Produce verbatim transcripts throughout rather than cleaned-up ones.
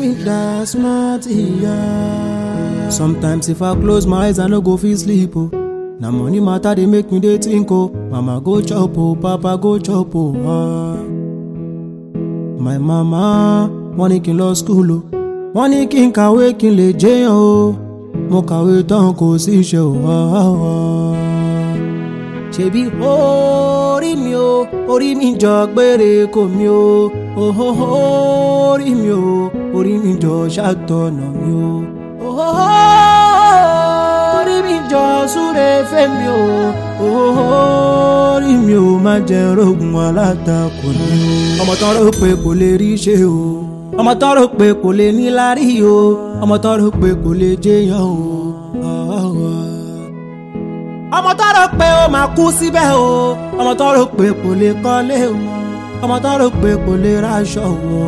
be that smart, yeah. Sometimes if I close my eyes, I no go fit sleep, oh. Na money matter they make me dey think, oh. Mama go chop, oh, papa go chop, oh. Ah. My mama, wọ́n ní kí n lọ school, oh. Wọ́n ní kí n kàwé kí n lè jẹ́yàn, oh. Mo kàwé tán kò sí iṣẹ́, oh. Ah, ah. Ṣebí orí mi o, orí mi jọ gbére kò mi o. Oh, oh, orí mi o, orí mi jọ ṣàtọ̀nà mi o. Oh, oh, orí mi jọ súre fẹ́ mi o. Oh, orí mi o, má jẹ́ rógun alátakò ni o. Ọmọ tán rò pé kò lè rí ṣe o. Ọmọ tán rò pé kò lè ní lárí o. Ọmọ tán rò pé kò lè jẹ́yàn o. Oh, oh, oh. Ọmọ tó rò pé ó máa kú síbẹ̀ o. Ọmọ tó rò pé kò lè kọ́lé o. Ọmọ tó rò pé kò lè raṣọ o.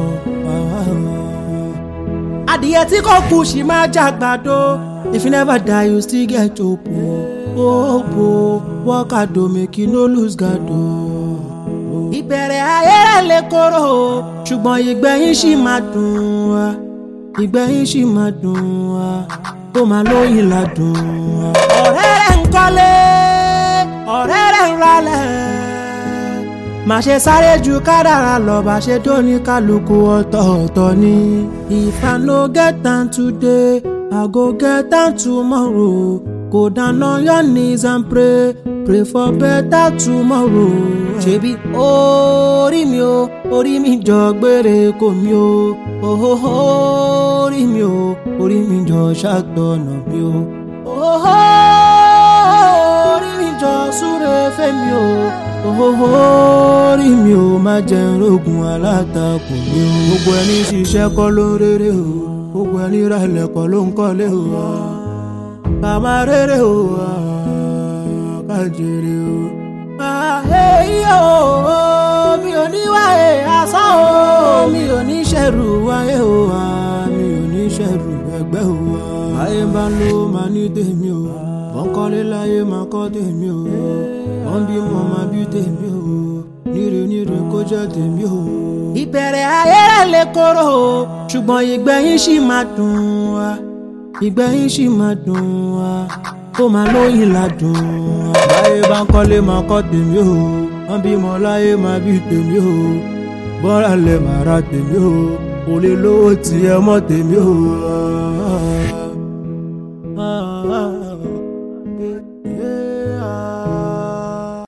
Adìyẹ tí kò kú ṣì máa jàgbàdo. If you never die you still get hope o. Hope o, work hard o, make you no lose guard o. Ìbẹ̀rẹ̀ ayé rẹ̀ lè korò o, ṣùgbọ́n ìgbẹ̀yìn ṣì máa dùn wá. Ìgbẹ̀yìn ṣì máa dùn wá. Tó máa lóyìn ládùn wá. Ọ̀rẹ́ rẹ̀ ń kọ́lé, ọ̀rẹ́ rẹ̀ ń ralẹ̀. Má ṣe sáré ju kádàrá lọ, bá ṣe tó ní kálukú ọ̀tọ̀ọ̀tọ̀ ni. If I no get am today, I go get am tomorrow. Go down on your knees and pray, pray for better tomorrow. Ṣebí orí mi o, orí mi jọ gbére kò mi o. Oh, oh, orí mi o, orí mi jọ ṣàtọ̀nà mi o. Oh, orí mi jọ súre fẹ́ mi o. Oh, orí mi o, má jẹ́ rógun alátakò mi o. Gbogbo ẹni ṣiṣẹ́ kọ́ ló ń rere o. Gbogbo ẹni ralẹ̀ kọ́ ló ń kọ́lé o. Ká máa rere o, ká jèrè o. Èyí o, mi ò ní wáyé asán o. Mi ò ní ṣẹ̀rù wáyé o. Mi ò ní ṣẹ̀rù ẹgbẹ́ o. Ayé bá ń lo máa ní tèmi o. Wọ́n kọ́lé láyé máa kọ́ tèmi o. Wọ́n bímọ máa bí tèmi o. Níre níre kó jẹ́ tèmi o. Ìbẹ̀rẹ̀ ayé rẹ̀ lè korò o, ṣùgbọ́n ìgbẹ̀yìn ṣì máa dùn wá. Ìgbẹ̀yìn ṣì máa dùn wá. Tó máa lóyìn ládùn wá. Láyé bá ń kọ́lé máa kọ́ tèmi o. Wọ́n bímọ láyé máa bí tèmi o. Bọ́ra lẹ̀ máa ra tèmi o. Kò lè lówó tiẹ̀ mọ́ tèmi o.